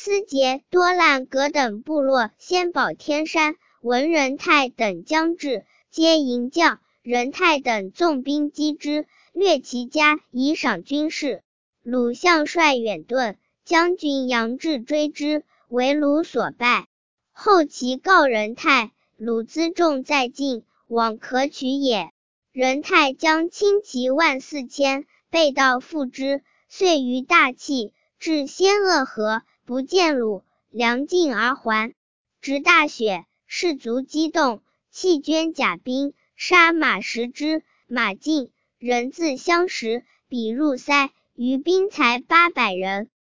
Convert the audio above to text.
思捷、多烂葛等部落先保天山，闻任泰等将至，皆迎将。任泰等纵兵击之，掠其家以赏军士。鲁相率远遁，将军杨志追之，为鲁所败。后其告任泰，鲁辎重在境，往可取也。任泰将轻骑14000，背道复之，遂于大气，至仙鄂河，不见鲁，粮尽而还。值大雪，士卒激动，弃捐甲兵，杀马食之，马尽，人自相识，彼入塞，余兵才800人。